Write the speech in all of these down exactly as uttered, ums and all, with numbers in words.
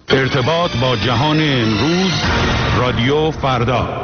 ارتباط با جهان امروز، رادیو فردا.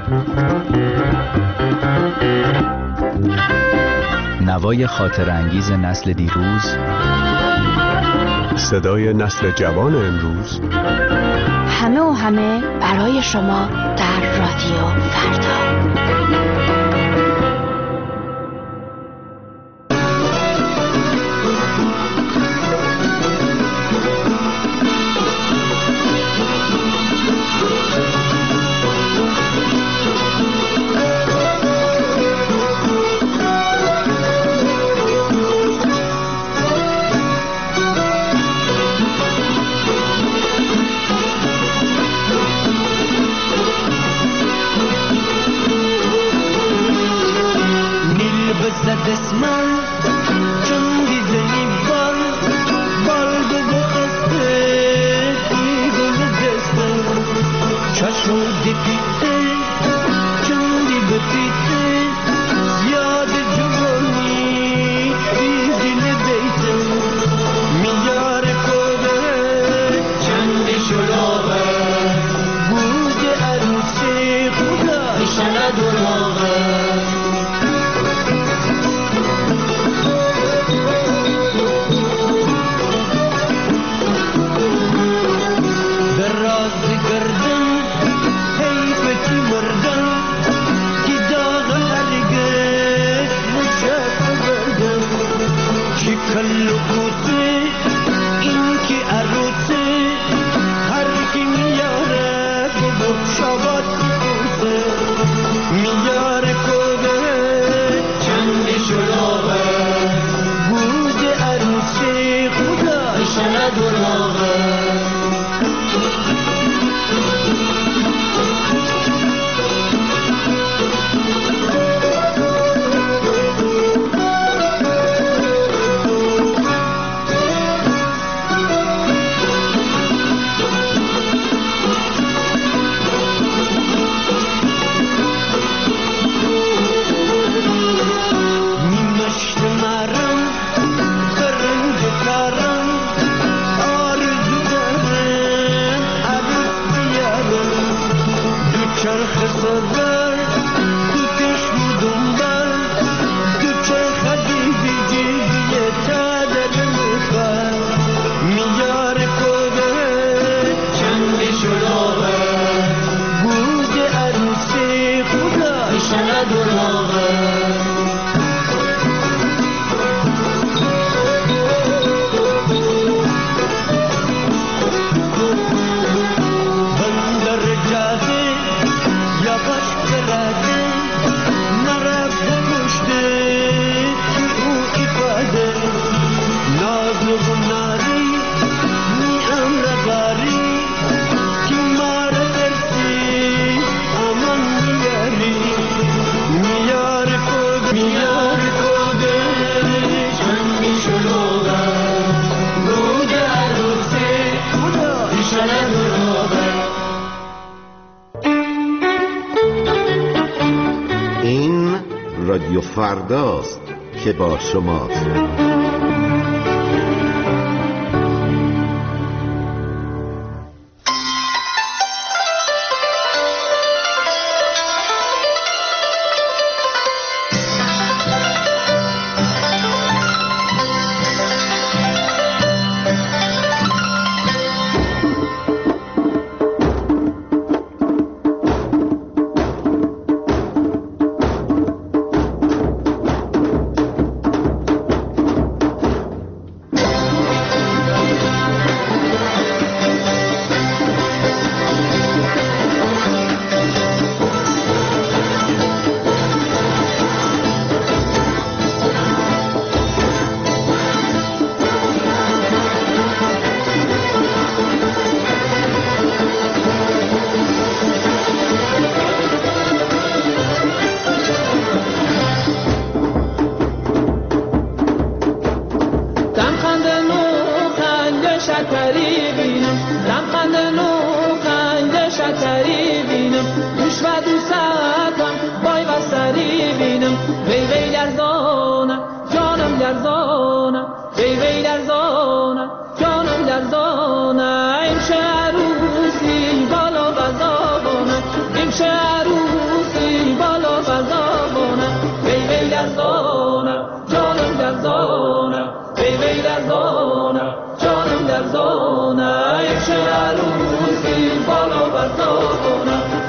نوای خاطر انگیز نسل دیروز، صدای نسل جوان امروز، همه و همه برای شما در رادیو فردا. رادیو فرداست که با شماست.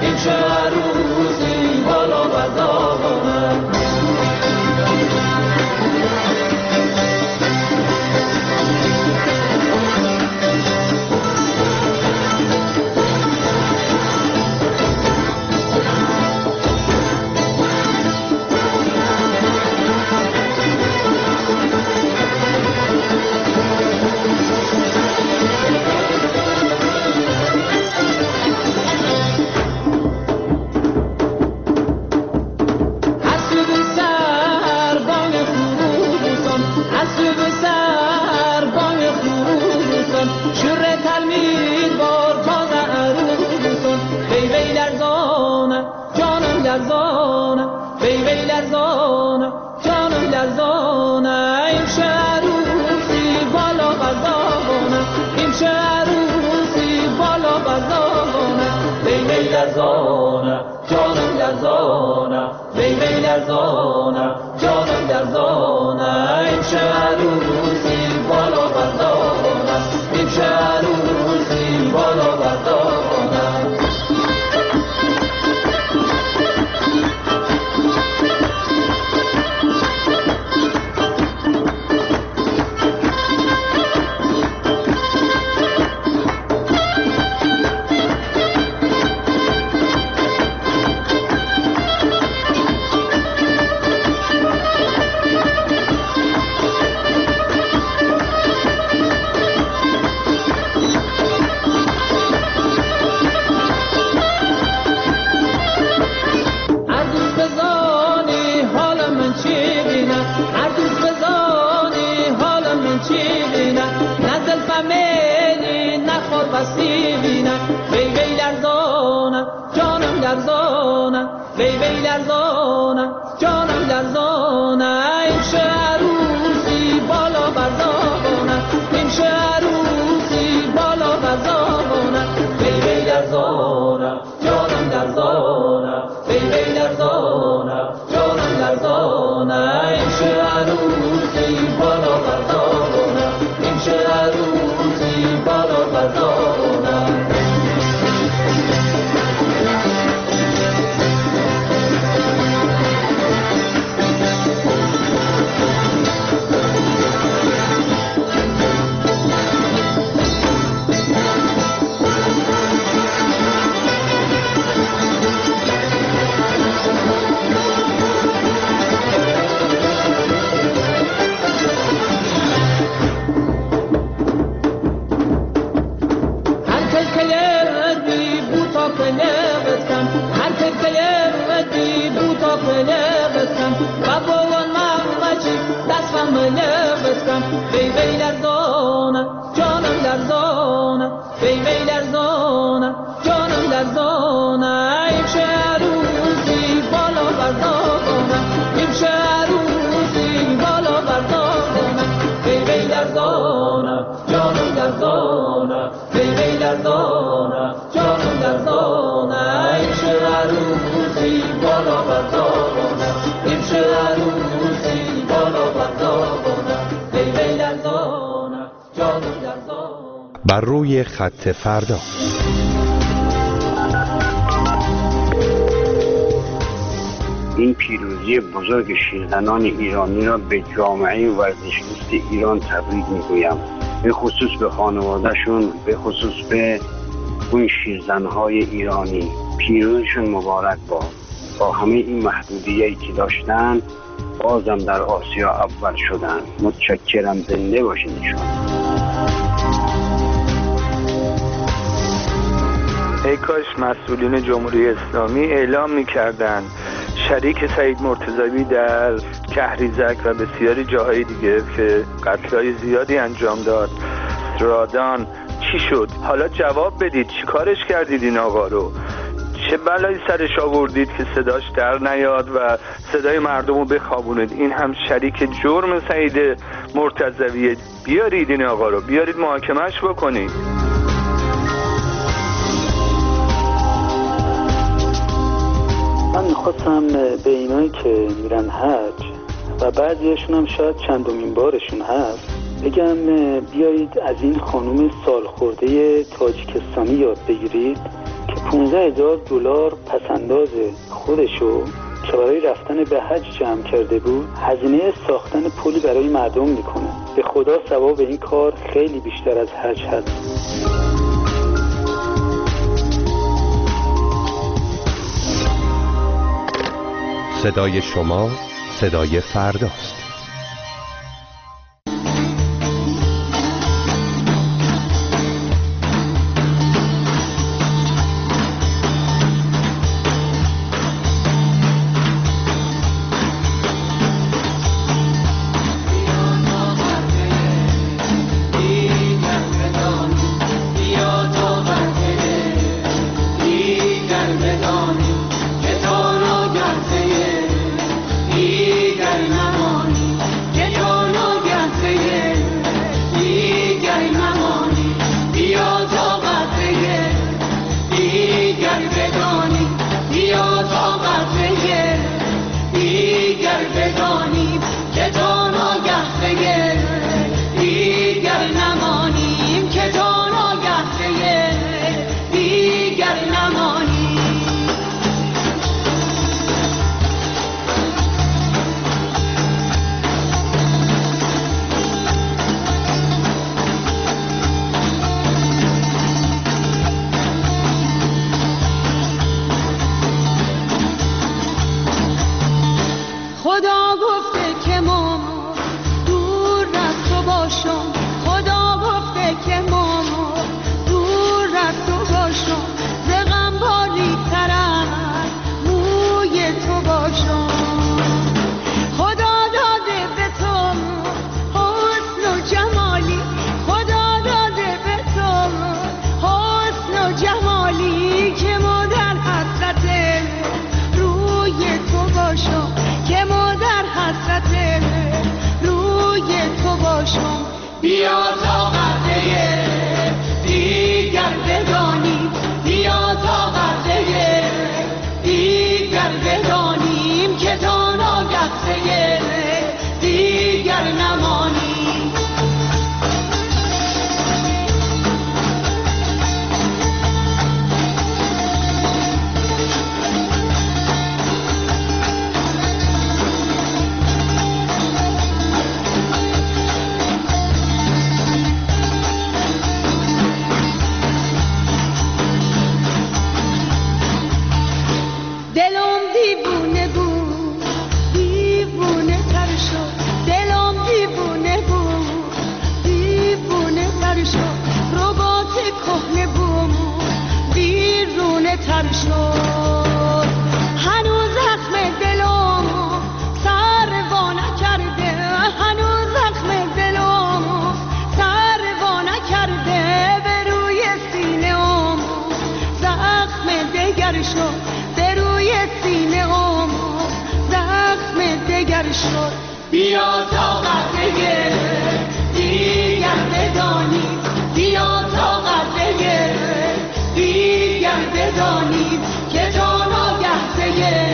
این چه عروسی بالا بردارانه. جانم لرزانه وی وی لرزانه جانم لرزانه این چه عروسی بالا بردارانه این چه عروسی بالا بردارانه. وی وی لرزانه جانم لرزانه این چه عروسی بالا بردارانه این چه عروسی بالا بردارانه وی وی لرزانه جانم لرزانه وی وی لرزانه جانم لرزانه این چه عروسی بالا بردارانه این چه عروسی بالا بردارانه. وی وی لرزانه جانم لرزانه وی وی لرزانه جانم لرزانه این چه عروسی بالا بردارانه این چه عروسی بالا بردارانه وی وی لرزانه جانم لرزانه وی وی لرزانه جانم لرزانه این چه عروسی بالا بردارانه این چه عروسی بالا بردارانه. بر روی خط فردا. این پیروزی بزرگ شیرزنان ایرانی را به جامعه ورزشگوست ایران تبریک میگویم، به خصوص به خانوادهشون، به خصوص به اون شیرزنهای ایرانی. پیروزشون مبارک باد. با همه این محدودیتی که داشتن بازم در آسیا اول شدن. متشکرم، زنده باشین ایشان. ای کاش مسئولین جمهوری اسلامی اعلام می‌کردند شریک سعید مرتضوی در کهریزک و بسیاری جاهای دیگه که قتل‌های زیادی انجام داد، رادان، چی شد؟ حالا جواب بدید، چی کارش کردید این آقا رو؟ چه بلایی سرش آوردید که صداش در نیاد و صدای مردم رو بخوابونید؟ این هم شریک جرم سعید مرتضویه. بیارید این آقا رو، بیارید محاکمه‌اش بکنید. من میخواستم به اینایی که میرن حج و بعضیشون هم شاید چندمین بارشون هست بگم بیایید از این خانوم سالخورده تاجیکستانی یاد بگیرید که پانزده هزار دلار پسنداز خودشو که برای رفتن به حج جمع کرده بود هزینه ساختن پلی برای مردم میکنه. به خدا ثواب این کار خیلی بیشتر از حج هست. صدای شما صدای فرداست. بیا تا قطعه دیگر بدانیم، بیا تا قطعه دیگر بدانیم که تا ناگهته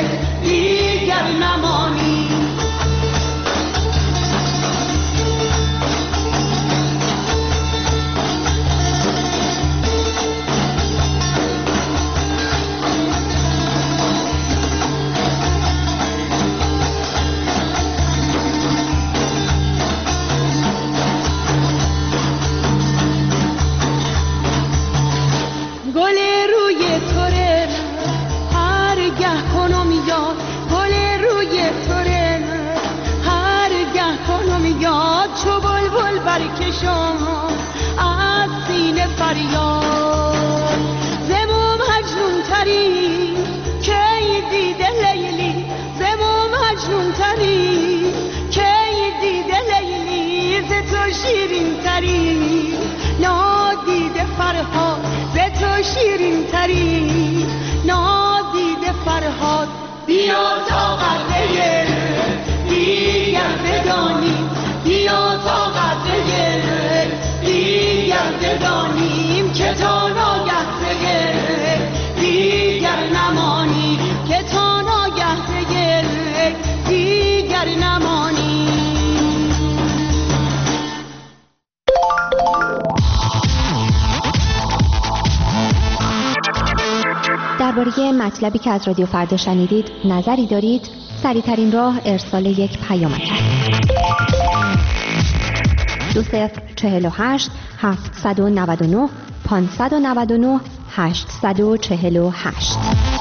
دیگر نمانیم. از سینه فریاد زمو مجنون تری که دیده لیلی، زمو مجنون تری که دیده لیلی، ز تو شیرین تری نادیده فرهاد، ز تو شیرین تری نادیده فرهاد. بیا تا قطعه دیگر بدانیم، بیا تا قطعه دیگر بدانیم که تا ناگهته دیگر نمانیم، که تا ناگهته دیگر نمانیم. درباره مطلبی که از رادیو فردا شنیدید نظری دارید؟ سریع‌ترین راه ارسال یک پیامک است. دو صفر چهل و هشت هفتصد و نود و نه پانصد و نود و نه هشتصد و چهل و هشت.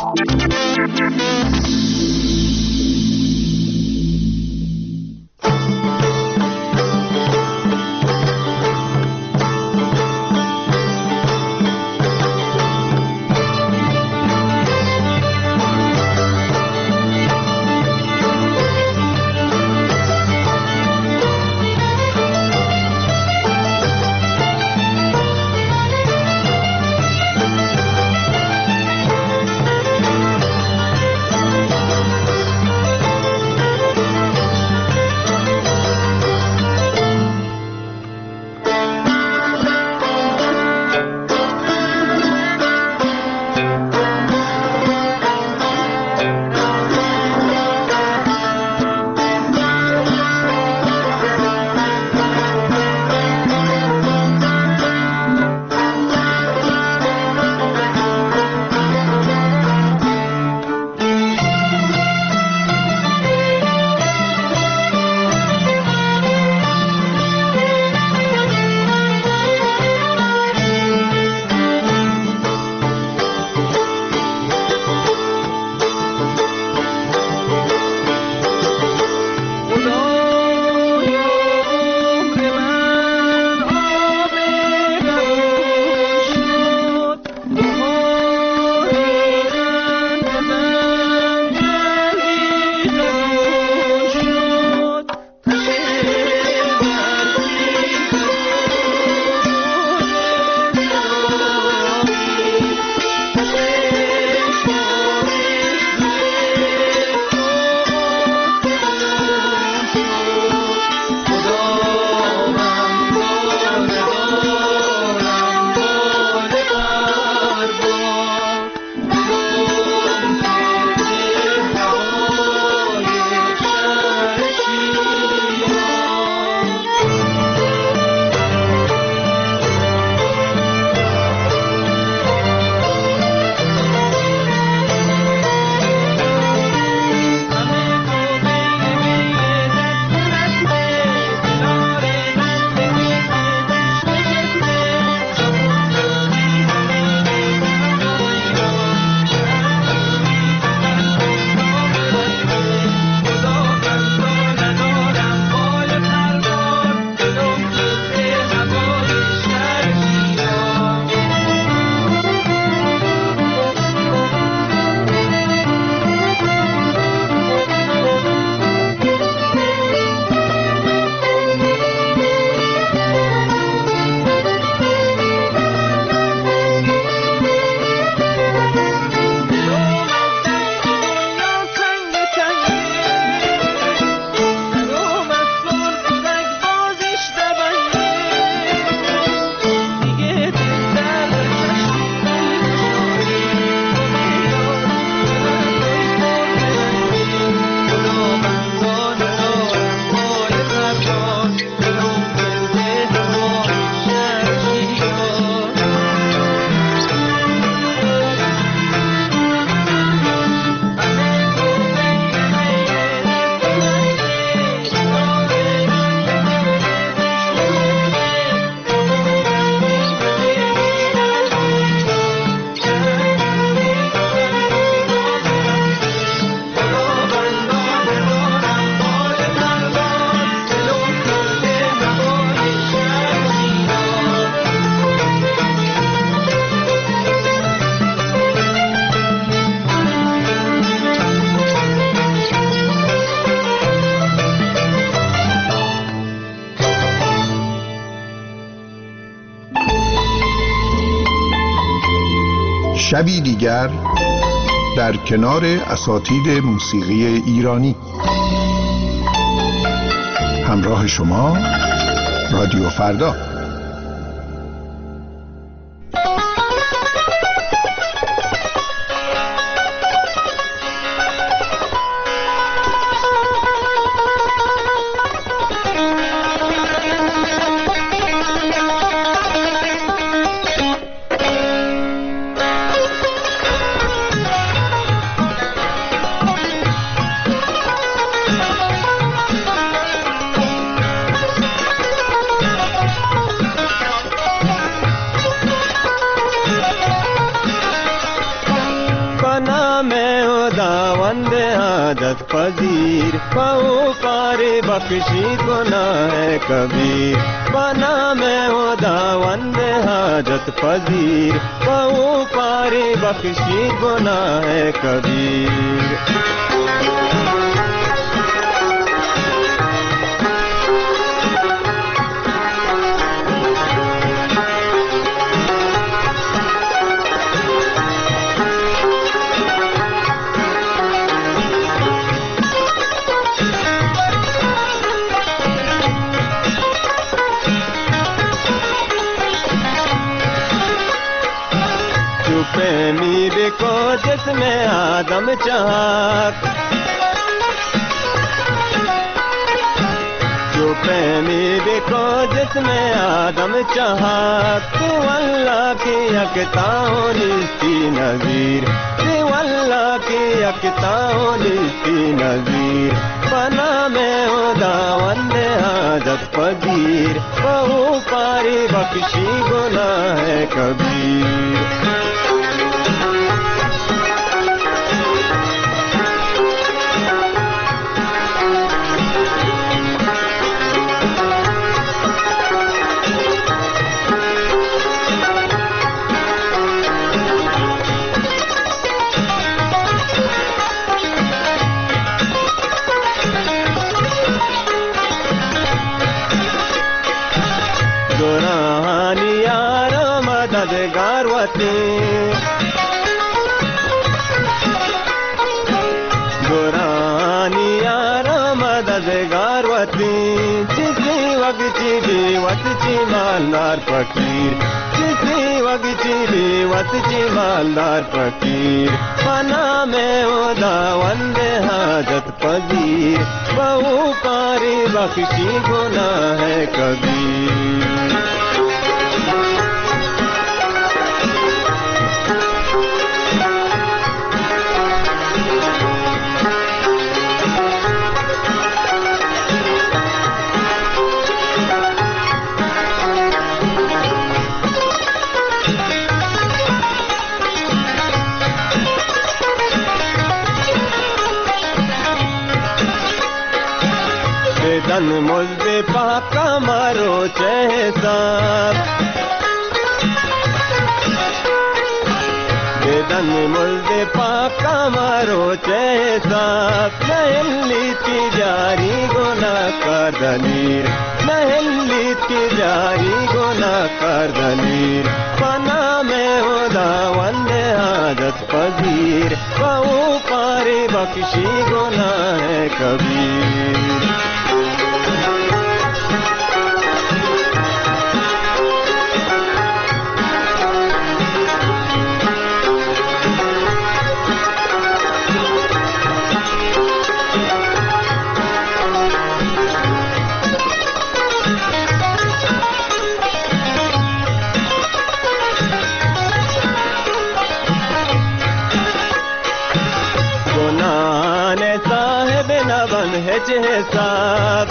شبی دیگر در کنار اساتید موسیقی ایرانی. همراه شما رادیو فردا. में खुदावंद हाजत पजीर पाओ पारे बख्शी गुनाह कबीर बना में खुदावंद हाजत पजीर पाओ पारे बख्शी गुनाह कबीर। मीर को जिसमें आदम चाक जो मीर को जिसमें आदम चाक तू अल्लाह की यकता होनी नज़ीर तू अल्लाह की यकता होनी नज़ीर बना में खुदावंद हाजत पजीर बहु पारी बख्शी गुनाह कबीर। गुरानी यार मददगार वती जिसनी वगची बेवत ची मालदार फकीर जिसनी वगची बेवत ची मालदार फकीर बना में खुदावंद हाजत पजीर बहु पारी बख्शी गुनाह कबीर। तन मुझे पाका मारो चाहे साहब बेदन मुझे पाका मारो चाहे साहब नहली की जारी गुना कर दलीर नहली की जारी गुना कर दलीर बना में खुदावंद हाजत पजीर बहु पारी बख्शी गुनाह कबीर। हिसाब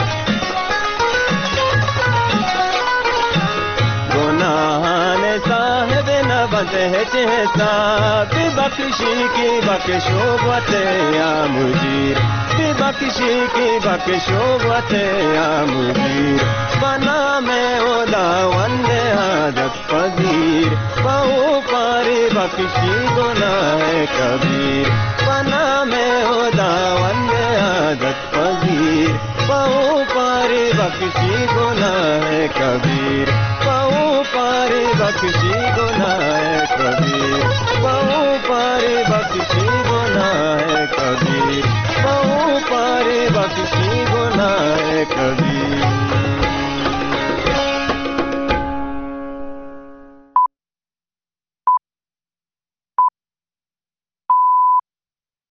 गुनाहन साहिब न बंदे हिसाब बख्शी की बख्शो बते या मुजीर बख्शी की बख्शो बते या मुजीर बना में खुदावंद हाजत पजीर बहु पारी बख्शी गुनाह कबीर बना में खुदावंद हाजत पजीर बहु पारी बख्शी गुनाह कबीर बहु पारी बख्शी गुनाह कबीर बहु पारी बख्शी गुनाह कबीर बहु पारी बख्शी गुनाह कबीर।